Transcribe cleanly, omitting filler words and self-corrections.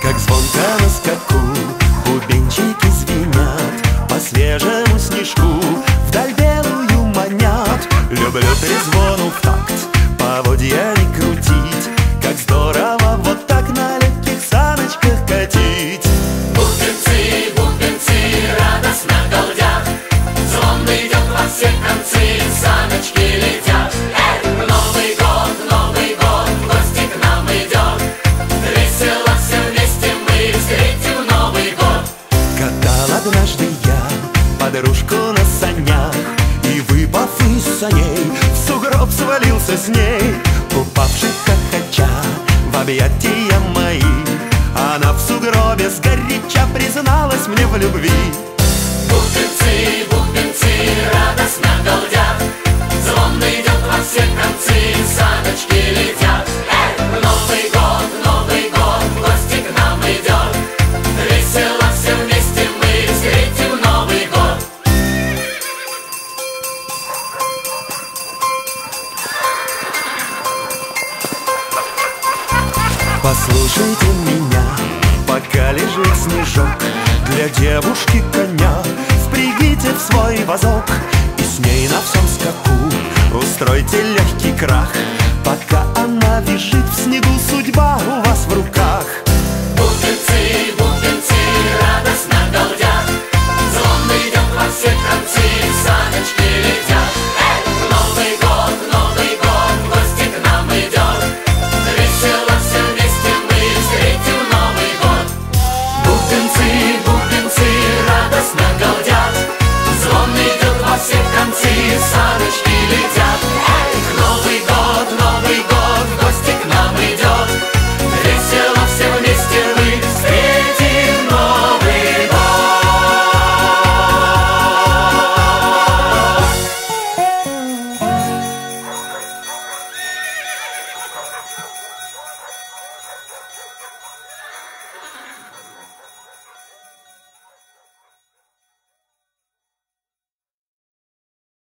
Как звонко на скаку бубенчики звенят, по свежему снежку вдаль белую манят. Люблю трезвону в такт, поводья не крутить, как здорово вот так на легких саночках катить. Бубенцы, бубенцы радостно галдят, звон идет во все концы, саночки летят. Новый год, в гости к нам идет, весело все вместе мы встретим Новый год. Катал однажды я подружку на санях, и, выпав из саней, в сугроб свалился с ней. Упавший хохоча в объятия мои, она в сугробе сгоряча призналась мне в любви. Бубенцы, бубенцы радостно галдят, звон идет во все концы, саночки летят. Новый год, в гости к нам идет, весело все вместе мы встретим Новый год. Послушайте меня, пока лежит снежок, для девушки коня впрягите в свой вазок, и с ней на всем скаку устройте легкий крах. Пока она визжит в снегу, судьба